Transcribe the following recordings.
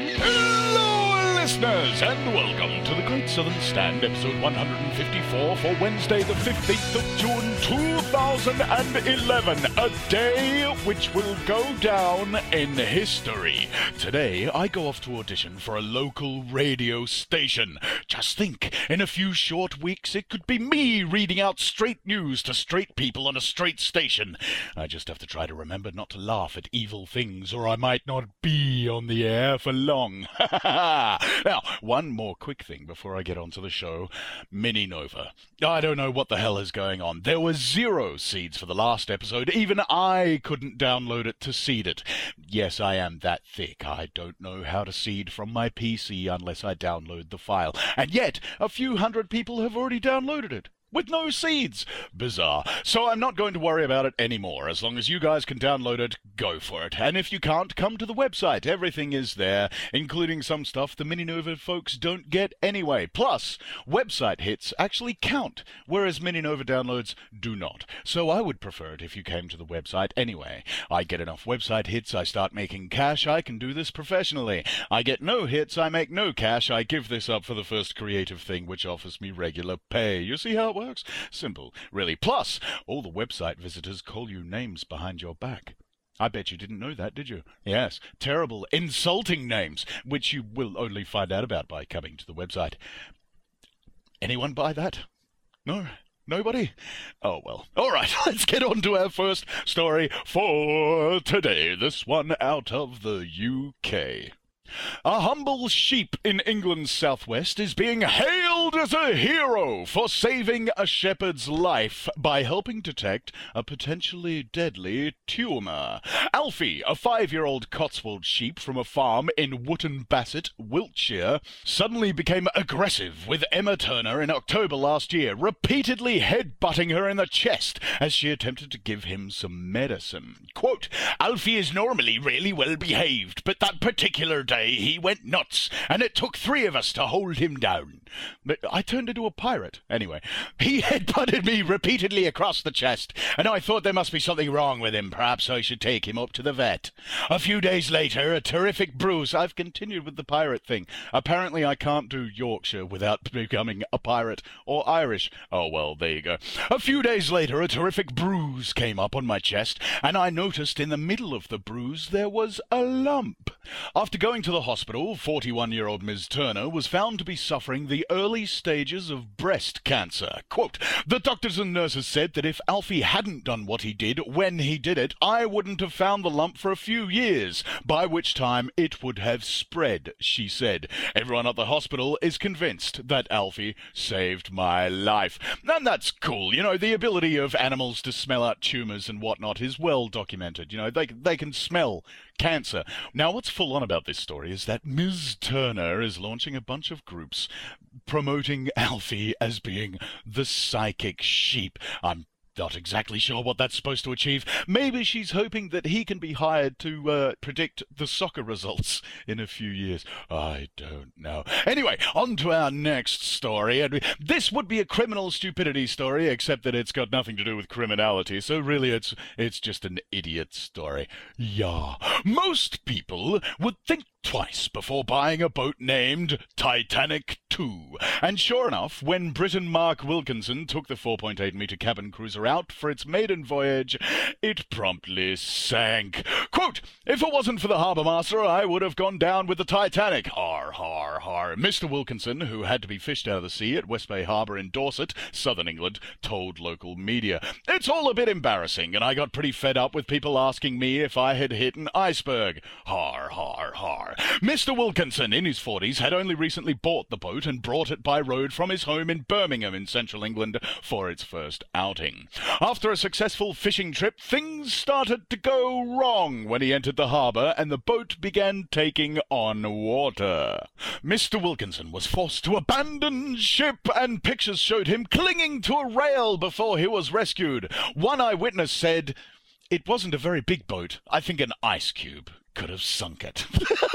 Hello, listeners, and welcome to the Great Southern Stand, episode 154 for Wednesday, the 15th of June, 2011, a day which will go down in history. Today, I go off to audition for a local radio station. Just think, in a few short weeks, it could be me reading out straight news to straight people on a straight station. I just have to try to remember not to laugh at evil things, or I might not be on the air for long. Now, one more quick thing before I get onto the show. Mini Nova. I don't know what the hell is going on. There were 0 seeds for the last episode. Even I couldn't download it to seed it. Yes, I am that thick. I don't know how to seed from my PC unless I download the file. And yet, a few hundred people have already downloaded it. With no seeds. Bizarre. So I'm not going to worry about it anymore. As long as you guys can download it, go for it. And if you can't, come to the website. Everything is there, including some stuff the Mini Nova folks don't get anyway. Plus, website hits actually count, whereas Mini Nova downloads do not. So I would prefer it if you came to the website anyway. I get enough website hits, I start making cash, I can do this professionally. I get no hits, I make no cash, I give this up for the first creative thing which offers me regular pay. You see how it works? Simple, really. Plus, all the website visitors call you names behind your back. I bet you didn't know that, did you? Yes, terrible, insulting names, which you will only find out about by coming to the website. Anyone buy that? No? Nobody? Oh, well. All right, let's get on to our first story for today. This one out of the UK. A humble sheep in England's southwest is being hailed as a hero for saving a shepherd's life by helping detect a potentially deadly tumour. Alfie, a 5-year-old Cotswold sheep from a farm in Wootton Bassett, Wiltshire, suddenly became aggressive with Emma Turner in October last year, repeatedly headbutting her in the chest as she attempted to give him some medicine. Quote, "Alfie is normally really well behaved, but that particular day he went nuts, and it took 3 of us to hold him down. But I turned into a pirate. Anyway, he headbutted me repeatedly across the chest, and I thought there must be something wrong with him. Perhaps I should take him up to the vet. A few days later, a terrific bruise." I've continued with the pirate thing. Apparently I can't do Yorkshire without becoming a pirate, or Irish. Oh, well, there you go. "A few days later, a terrific bruise came up on my chest, and I noticed in the middle of the bruise there was a lump. After going to the hospital, 41-year-old Ms. Turner was found to be suffering the early stages of breast cancer. Quote, "The doctors and nurses said that if Alfie hadn't done what he did when he did it, I wouldn't have found the lump for a few years, by which time it would have spread," she said. "Everyone at the hospital is convinced that Alfie saved my life." And that's cool. You know, the ability of animals to smell out tumours and whatnot is well documented. You know, they can smell cancer. Now, what's full on about this story is that Ms. Turner is launching a bunch of groups promoting Alfie as being the psychic sheep. I'm not exactly sure what that's supposed to achieve. Maybe she's hoping that he can be hired to predict the soccer results in a few years. I don't know. Anyway, on to our next story. And this would be a criminal stupidity story, except that it's got nothing to do with criminality. So really, it's just an idiot story. Yeah. Most people would think twice before buying a boat named Titanic II. And sure enough, when Briton Mark Wilkinson took the 4.8-metre cabin cruiser out for its maiden voyage, it promptly sank. Quote, "If it wasn't for the harbour master, I would have gone down with the Titanic. Har, har, har." Mr. Wilkinson, who had to be fished out of the sea at West Bay Harbour in Dorset, southern England, told local media, "It's all a bit embarrassing, and I got pretty fed up with people asking me if I had hit an iceberg. Har, har, har." Mr. Wilkinson, in his 40s, had only recently bought the boat and brought it by road from his home in Birmingham in central England for its first outing. After a successful fishing trip, things started to go wrong when he entered the harbour and the boat began taking on water. Mr. Wilkinson was forced to abandon ship, and pictures showed him clinging to a rail before he was rescued. One eyewitness said, "It wasn't a very big boat. I think an ice cube could have sunk it."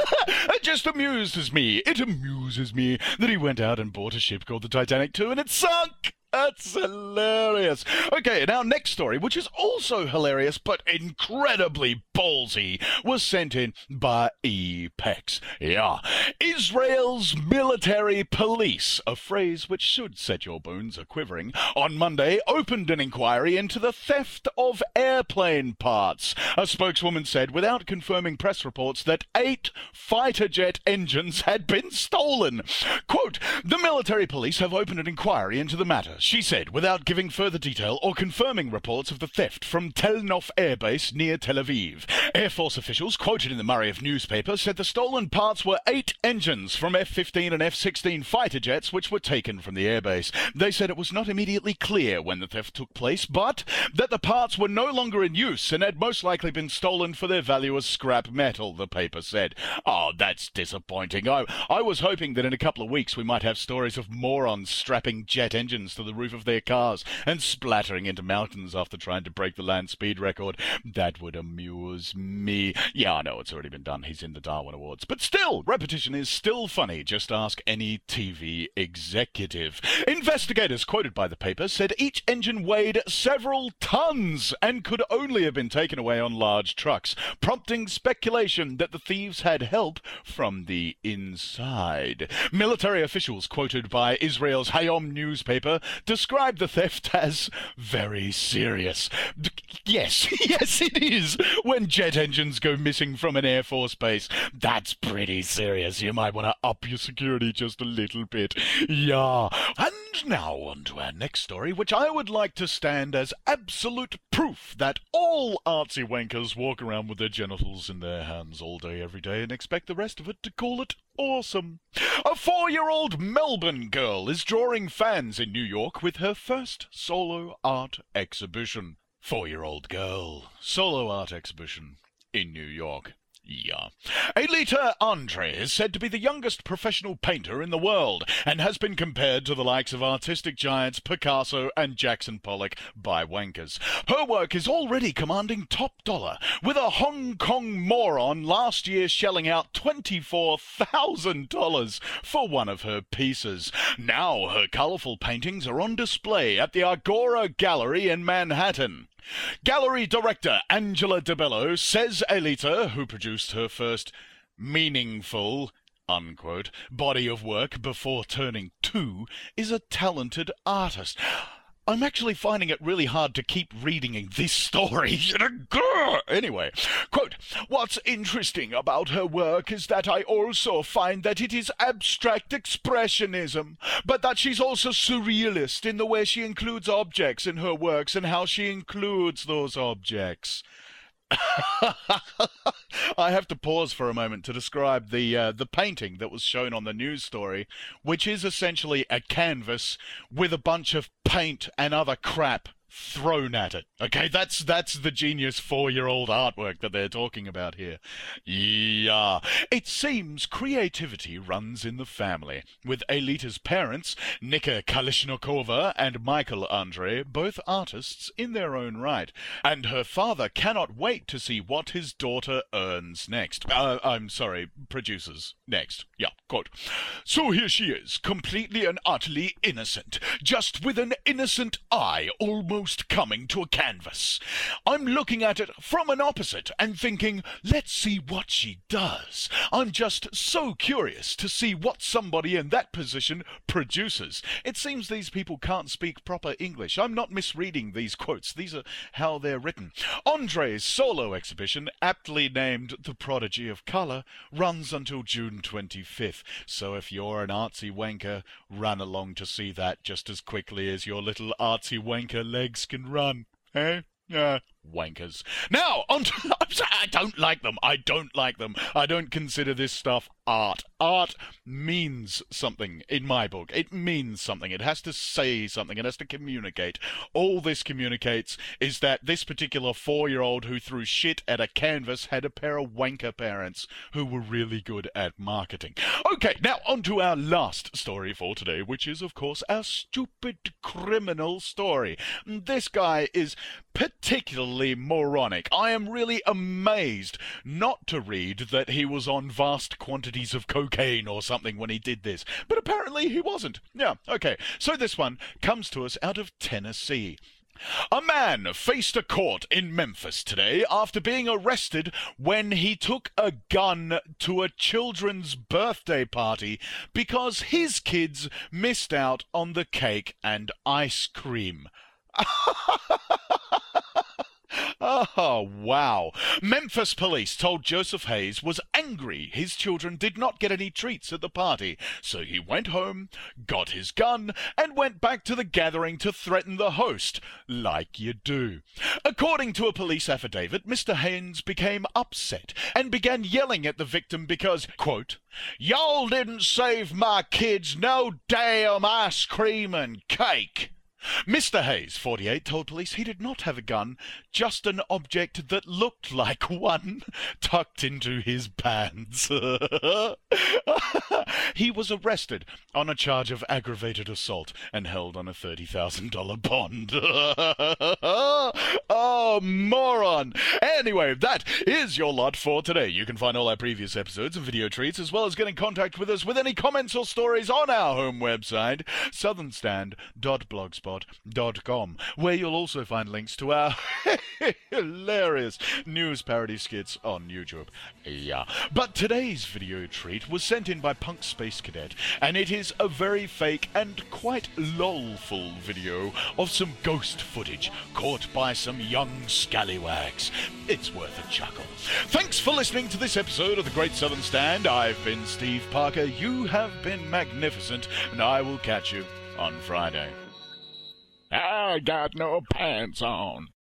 It just amuses me. It amuses me that he went out and bought a ship called the Titanic II and it sunk. That's hilarious. Okay, and our next story, which is also hilarious but incredibly ballsy, was sent in by EPEX. Yeah. Israel's military police, a phrase which should set your bones a-quivering, on Monday opened an inquiry into the theft of airplane parts. A spokeswoman said, without confirming press reports, that 8 fighter jet engines had been stolen. Quote, the military police have opened an inquiry into the matter, she said, without giving further detail or confirming reports of the theft from Tel Nof Air Base near Tel Aviv. Air Force officials, quoted in the Maariv newspaper, said the stolen parts were 8 engines from F-15 and F-16 fighter jets which were taken from the airbase. They said it was not immediately clear when the theft took place, but that the parts were no longer in use and had most likely been stolen for their value as scrap metal, the paper said. Oh, that's disappointing. I was hoping that in a couple of weeks we might have stories of morons strapping jet engines to the roof of their cars and splattering into mountains after trying to break the land speed record. That would amuse me. Yeah, I know it's already been done. He's in the Darwin Awards. But still, repetition is still funny. Just ask any TV executive. Investigators quoted by the paper said each engine weighed several tons and could only have been taken away on large trucks, prompting speculation that the thieves had help from the inside. Military officials quoted by Israel's Hayom newspaper described the theft as very serious. Yes, it is. When jet engines go missing from an Air Force base, that's pretty serious. You might want to up your security just a little bit. Yeah. And now on to our next story, which I would like to stand as absolute proof that all artsy wankers walk around with their genitals in their hands all day, every day, and expect the rest of it to call it awesome. A 4-year-old Melbourne girl is drawing fans in New York with her first solo art exhibition. 4-year-old girl, solo art exhibition in New York. Yeah. Aelita Andre is said to be the youngest professional painter in the world and has been compared to the likes of artistic giants Picasso and Jackson Pollock by wankers. Her work is already commanding top dollar, with a Hong Kong moron last year shelling out $24,000 for one of her pieces. Now her colourful paintings are on display at the Agora Gallery in Manhattan. Gallery director Angela DeBello says Aelita, who produced her first meaningful, unquote, body of work before turning 2, is a talented artist. I'm actually finding it really hard to keep reading this story. Anyway, quote, what's interesting about her work is that I also find that it is abstract expressionism, but that she's also surrealist in the way she includes objects in her works and how she includes those objects. I have to pause for a moment to describe the painting that was shown on the news story, which is essentially a canvas with a bunch of paint and other crap thrown at it. Okay, that's the genius 4-year-old artwork that they're talking about here. Yeah. It seems creativity runs in the family, with Aelita's parents, Nika Kalishnikova and Michael Andre, both artists in their own right, and her father cannot wait to see what his daughter earns next. Produces next. Yeah, quote. So here she is, completely and utterly innocent, just with an innocent eye almost coming to a canvas. I'm looking at it from an opposite and thinking, let's see what she does. I'm just so curious to see what somebody in that position produces. It seems these people can't speak proper English. I'm not misreading these quotes. These are how they're written. Andre's solo exhibition, aptly named The Prodigy of Colour, runs until June 25th. So if you're an artsy wanker, run along to see that just as quickly as your little artsy wanker legs can run. Eh? Wankers. Now, I don't like them. I don't consider this stuff art. Art means something in my book. It means something. It has to say something. It has to communicate. All this communicates is that this particular 4-year-old who threw shit at a canvas had a pair of wanker parents who were really good at marketing. Okay, now on to our last story for today, which is, of course, our stupid criminal story. This guy is particularly moronic. I am really amazed not to read that he was on vast quantities of cocaine or something when he did this, but apparently he wasn't. Yeah, okay. So this one comes to us out of Tennessee. A man faced a court in Memphis today after being arrested when he took a gun to a children's birthday party because his kids missed out on the cake and ice cream. Oh, wow. Memphis police told Joseph Hayes was angry his children did not get any treats at the party, so he went home, got his gun, and went back to the gathering to threaten the host, like you do. According to a police affidavit, Mr. Haynes became upset and began yelling at the victim because, quote, "Y'all didn't save my kids no damn ice cream and cake." Mr. Hayes, 48, told police he did not have a gun, just an object that looked like one tucked into his pants. He was arrested on a charge of aggravated assault and held on a $30,000 bond. Oh, moron! Anyway, that is your lot for today. You can find all our previous episodes and video treats, as well as get in contact with us with any comments or stories on our home website, southernstand.blogspot.com, where you'll also find links to our hilarious news parody skits on YouTube. Yeah. But today's video treat was sent in by Punk Space Cadet, and it is a very fake and quite lolful video of some ghost footage caught by some young scallywags. It's worth a chuckle. Thanks for listening to this episode of The Great Southern Stand. I've been Steve Parker. You have been magnificent, and I will catch you on Friday. I got no pants on.